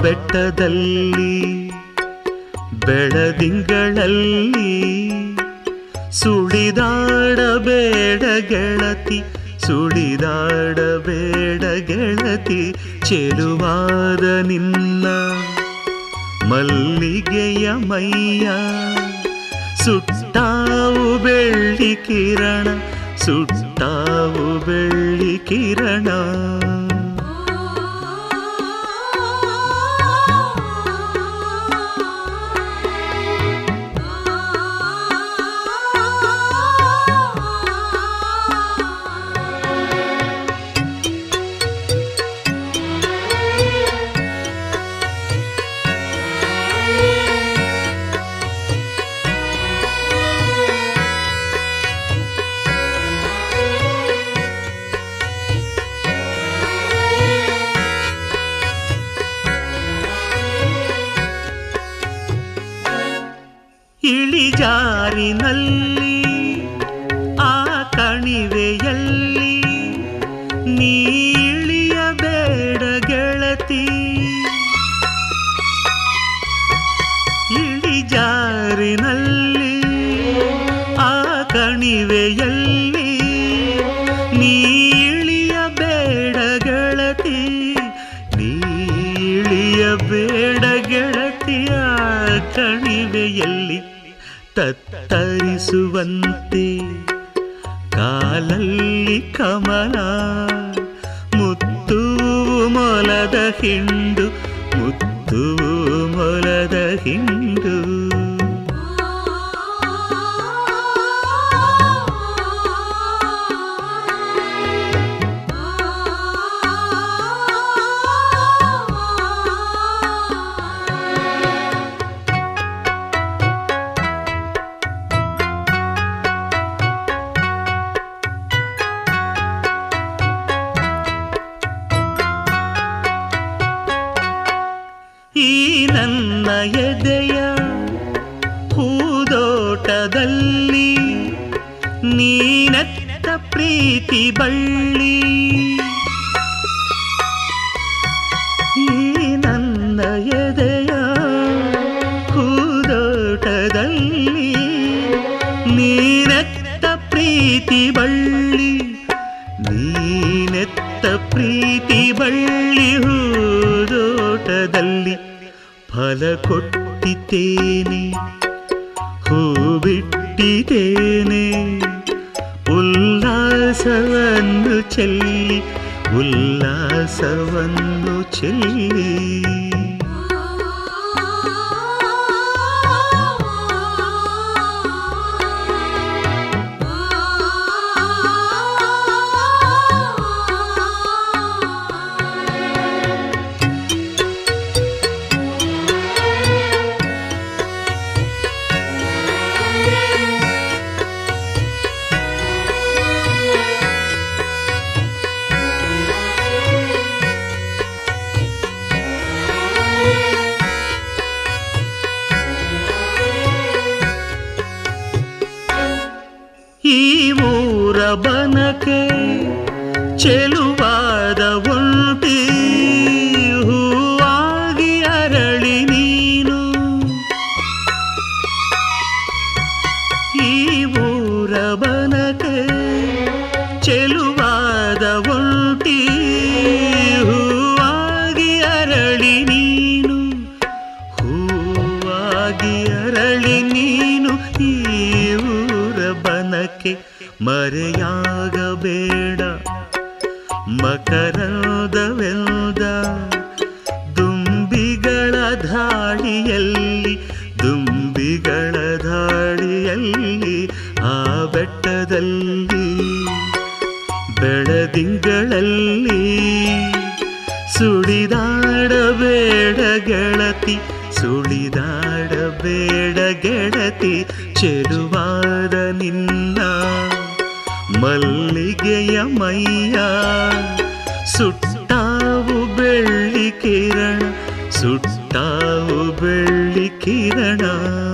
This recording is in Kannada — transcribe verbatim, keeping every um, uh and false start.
ಬೆಟ್ಟದಲ್ಲಿ ಬೆಳದಿಂಗಳಲ್ಲಿ ಸುಳಿದಾಡಬೇಡ ಗೆಳತಿ, ಸುಳಿದಾಡಬೇಡ ಗೆಳತಿ, ಚೆಲುವಾದ ನಿನ್ನ ಮಲ್ಲಿಗೆಯ ಮೈಯ ಸುಟ್ಟಾವು ಬೆಳ್ಳಿ ಕಿರಣ, ಸುಟ್ಟಾವು ಬೆಳ್ಳಿ ಕಿರಣ. ಇಳಿಜಾರಿನಲ್ಲಿ ಆ ಕಣಿವೆಯಲ್ಲಿ ನೀ ಇಳಿಯಬೇಡ ಗೆಳತಿ, ಇಳಿಜಾರಿನಲ್ಲಿ ಆ ಕಣಿವೆಯಲ್ಲಿ ನೀ ಇಳಿಯಬೇಡ ಗೆಳತಿ, ನೀ ಇಳಿಯಬೇಡ ಗೆಳತಿಯ ಕಣಿವೆಯಲ್ಲಿ ತತ್ತರಿಸುವಂತೆ ಕಾಲಲ್ಲಿ ಕಮಲ, ಮುತ್ತು ಮೊಲದ ಹಿಂಡು, ಮುತ್ತು ಮೊಲದ ಹಿಂಡು. ಈ ನನ್ನ ಎದೆಯ ಹೂದೋಟದಲ್ಲಿ ನೀನತ್ತ ಪ್ರೀತಿ ಬಳ್ಳಿ, ಈ ನನ್ನ ಎದೆಯ ಹೂದೋಟದಲ್ಲಿ ನೀನತ್ತ ಪ್ರೀತಿ ಬಳ್ಳಿ, ನೀನೆತ್ತ ಪ್ರೀತಿ ಬಳ್ಳಿ ಹೂದೋಟದಲ್ಲಿ ಫಲ ಕೊಟ್ಟಿದ್ದೇನೆ, ಹೂ ಬಿಟ್ಟಿದ್ದೇನೆ, ಉಲ್ಲಾಸವನ್ನು ಚೆಲ್ಲಿ, ಉಲ್ಲಾಸವನ್ನು ಚೆಲ್ಲಿ. ಈ ಊರ ಬನಕೆ ಚೆಲುವಾದ ಒಂಟಿ ಹೂವಾಗಿ ಅರಳಿ ನೀನು, ಈ ಊರ ಬನಕೆ ಚೆಲುವಾದ ಒಂಟಿ ಹೂವಾಗಿ ಅರಳಿ ನೀನು, ಹೂವಾಗಿ ಅರಳಿ ನೀನು. ಈ ಊರ ಬನಕೆ ಮರೆಯಾಗಬೇಡ ಮಕರಂದವೆಲ್ದ ದುಂಬಿಗಳ ಧಾಡಿಯಲ್ಲಿ, ದುಂಬಿಗಳ ಧಾಡಿಯಲ್ಲಿ ಆ ಬೆಟ್ಟದಲ್ಲಿ ಬೆಳದಿಂಗಳಲ್ಲಿ ಸುಳಿದಾಡಬೇಡ ಗೆಳತಿ, ಸುಳಿದಾಡಬೇಡ ಗೆಳತಿ, ಚೆಲುವಾದ ನಿನ್ನ ಮಲ್ಲಿಗೆಯ ಮೈಯ ಸುಟ್ಟಾವು ಬೆಳ್ಳಿ ಕಿರಣ, ಸುಟ್ಟಾವು ಬೆಳ್ಳಿ ಕಿರಣ.